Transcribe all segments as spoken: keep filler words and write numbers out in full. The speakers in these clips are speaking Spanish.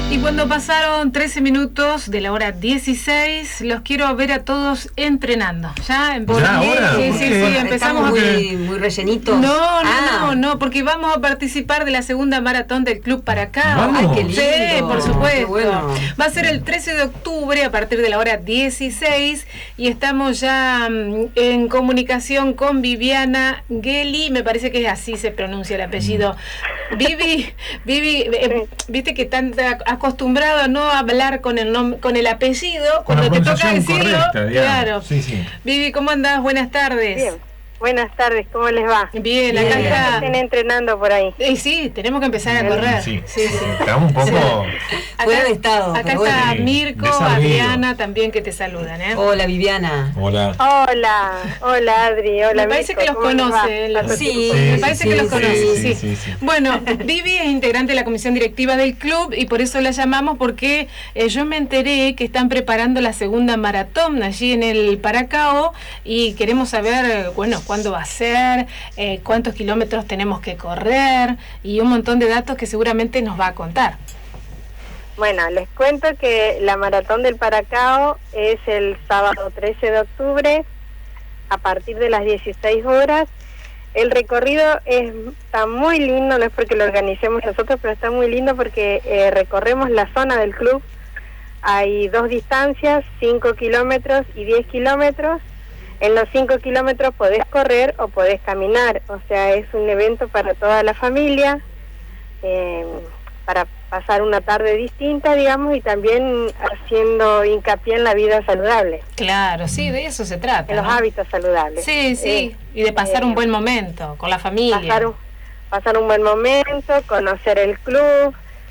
Y cuando pasaron trece minutos de la hora dieciséis, los quiero ver a todos entrenando. ¿Ya? ¿Ya ahora? Sí, sí, sí, empezamos muy, a... muy rellenitos. No, no, ah. no, no, porque vamos a participar de la segunda maratón del Club Paracao. Vamos. Ay, qué lindo. Sí, por supuesto. Qué bueno. Va a ser el trece de octubre a partir de la hora dieciséis y estamos ya mm, en comunicación con Viviana Geli, me parece que así se pronuncia el apellido. Vivi, Vivi, eh, viste que están acostumbrado a no hablar con el nom con el apellido con cuando la te toca decirlo. Correcta, claro. Sí, sí. Vivi, ¿cómo andás? Buenas tardes. Bien. Buenas tardes, ¿cómo les va? Bien, Bien. acá está. Estén entrenando por ahí. Eh, sí, tenemos que empezar a correr. Sí, sí, sí. Estamos un poco... Fuera de estado, Acá pero está bueno. Mirko, Desabrido. Adriana también que te saludan, ¿eh? Hola, Viviana. Hola. Hola, hola Adri, hola Me parece Mirko, que los ¿cómo les va? conoce. los- Sí, me parece sí, que los sí, conoce, sí, sí, sí, sí. Bueno, Vivi es integrante de la comisión directiva del club y por eso la llamamos porque eh, yo me enteré que están preparando la segunda maratón allí en el Paracao y queremos saber, eh, bueno, cuándo va a ser, eh, cuántos kilómetros tenemos que correr y un montón de datos que seguramente nos va a contar. Bueno, les cuento que la maratón del Paracao es el sábado trece de octubre a partir de las dieciséis horas. El recorrido es, está muy lindo, no es porque lo organicemos nosotros, pero está muy lindo porque eh, recorremos la zona del club. Hay dos distancias, cinco kilómetros y diez kilómetros. En los cinco kilómetros podés correr o podés caminar, o sea, es un evento para toda la familia, eh, para pasar una tarde distinta, digamos, y también haciendo hincapié en la vida saludable, Claro, sí, de eso se trata. en los ¿no? hábitos saludables. Sí, sí, Eh, y de pasar eh, un buen momento con la familia. pasar un, pasar un buen momento, conocer el club,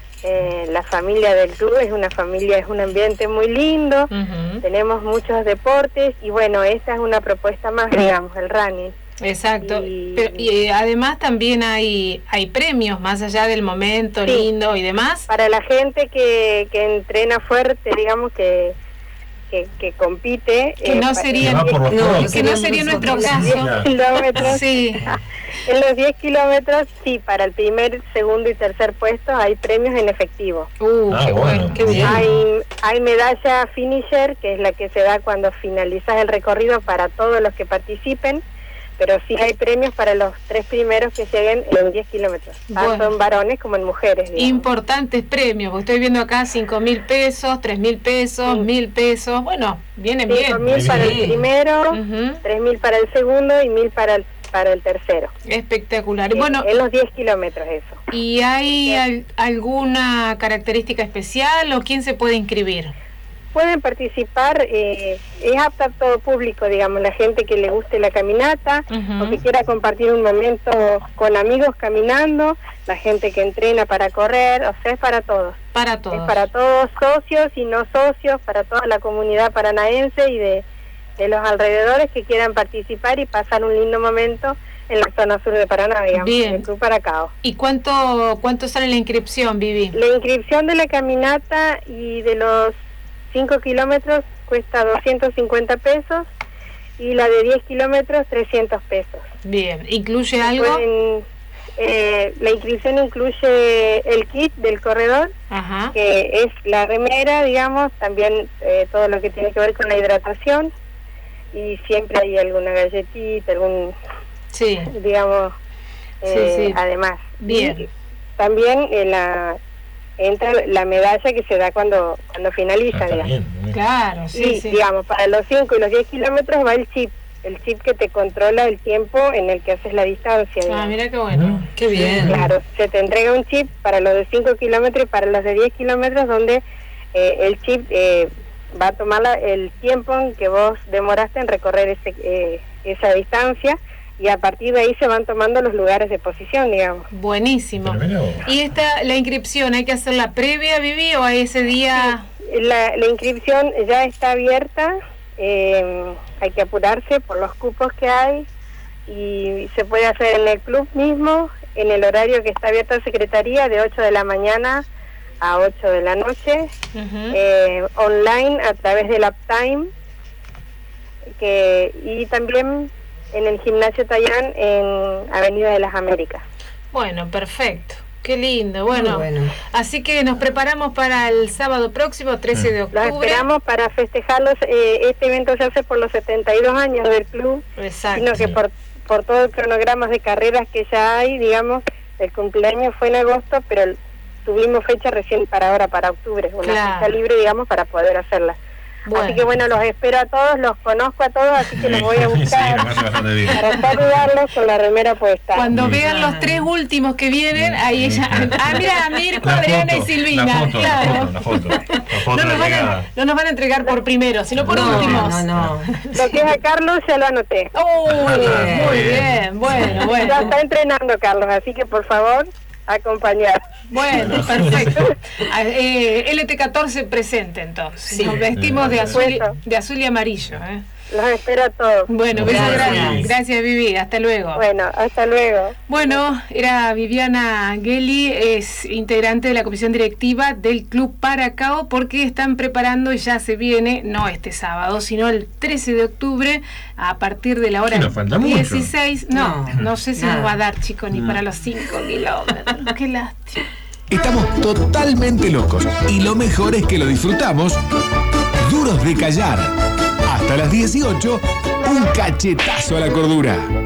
eh, la familia del club es una familia, es un ambiente muy lindo, Ujú. tenemos muchos deportes y bueno, esta es una propuesta más, digamos, el running. Exacto, Y- pero y además también hay hay premios más allá del momento Sí. lindo y demás. Para la gente que, que entrena fuerte, digamos, que que, que compite... Que no pa- sería- Que va por los No, prontos. Que no sería nuestro Nosotros, caso. Claro. kilómetros. Sí, En los diez kilómetros, sí, para el primer, segundo y tercer puesto hay premios en efectivo. uh, Ah, qué bueno. bueno, qué bien. Hay, hay medalla finisher, que es la que se da cuando finalizas el recorrido para todos los que participen, pero sí hay premios para los tres primeros que lleguen en diez kilómetros, tanto Bueno. en varones como en mujeres. digamos. Importantes premios, porque estoy viendo acá cinco mil pesos, tres mil pesos, Sí. mil pesos, bueno, vienen Cinco bien. mil para el Sí. primero, Ujú. tres mil para el segundo y mil para el, para el tercero. Espectacular. Y En- bueno, en los diez kilómetros eso. ¿y hay al- alguna característica especial o quién se puede inscribir? Pueden participar, eh, es apta a todo público, digamos, la gente que le guste la caminata Ujú. o que quiera compartir un momento con amigos caminando, la gente que entrena para correr, o sea, es para todos. Para todos. Es para todos, socios y no socios, para toda la comunidad paranaense y de, de los alrededores que quieran participar y pasar un lindo momento en la zona sur de Paraná, digamos, Bien. en el Club Paracao. ¿Y cuánto cuánto sale la inscripción, Vivi? La inscripción de la caminata y de los cinco kilómetros cuesta doscientos cincuenta pesos y la de diez kilómetros trescientos pesos. Bien, ¿incluye algo? Pueden, eh, la inscripción incluye el kit del corredor, Ajá. que es la remera, digamos, también eh, todo lo que tiene que ver con la hidratación y siempre hay alguna galletita, algún, Sí, digamos, eh, Sí, sí. además. Bien. Y también en la entra la medalla que se da cuando cuando finaliza, Ah, está digamos. bien, muy bien. claro, sí, y sí. digamos, para los cinco y los diez kilómetros va el chip, el chip que te controla el tiempo en el que haces la distancia. Ah, digamos. mira qué bueno. Mm. Qué bien. Claro, se te entrega un chip para los de cinco kilómetros y para los de diez kilómetros donde eh, el chip eh, va a tomar la- el tiempo en que vos demoraste en recorrer ese, eh, esa distancia y a partir de ahí se van tomando los lugares de posición, digamos. Buenísimo. Pero mira vos. ¿Y esta, la inscripción, hay que hacerla previa, Vivi, o a ese día? La, la inscripción ya está abierta, eh, hay que apurarse por los cupos que hay y se puede hacer en el club mismo, en el horario que está abierta la Secretaría, de ocho de la mañana a ocho de la noche, Ujú. eh, online a través del Uptime, que, y también en el Gimnasio Tayán en Avenida de las Américas. Bueno, perfecto. Qué lindo, bueno. Muy bueno. Así que nos preparamos para el sábado próximo, trece de Los octubre. esperamos para festejarlos. Eh, este evento se hace por los setenta y dos años del club, Exacto. sino que por, por todo el cronograma de carreras que ya hay, digamos, el cumpleaños fue en agosto, pero el- tuvimos fecha recién para ahora, para octubre, una Claro. fecha libre, digamos, para poder hacerla. Bueno. Así que bueno, los espero a todos, los conozco a todos, así que los voy a Sí, buscar me hace bastante bien. para saludarlos con la remera puesta. Cuando Muy vean bien. los tres últimos que vienen, ahí ella. Ah, mira, Mirko, La Adriana y foto, Silvina. La foto, claro. la foto, la foto. La foto No de nos, van a, llegada. no nos van a entregar por primero, sino por no, últimos. no, no. Lo que es a Carlos ya lo anoté. Uy, bien. muy bien, bueno, Ya bueno. está entrenando Carlos, así que por favor, acompañar. Bueno, perfecto. Ah, eh, L T catorce presente entonces. Sí. Nos vestimos de Por azul, y, supuesto. de azul y amarillo. ¿eh? Los espero a todos. Bueno, besos Gracias. grandes. Gracias, Vivi. Hasta luego. Bueno, hasta luego. Bueno, era Viviana Gelli, es integrante de la comisión directiva del Club Paracao, porque están preparando y ya se viene, no este sábado, sino el trece de octubre, a partir de la hora Sí, nos falta mucho. dieciséis. No, no, No, sé si nada. nos va a dar, chicos, ni No. para los cinco kilómetros. Qué lástima. Estamos totalmente locos y lo mejor es que lo disfrutamos duros de callar. Hasta las dieciocho, un cachetazo a la cordura.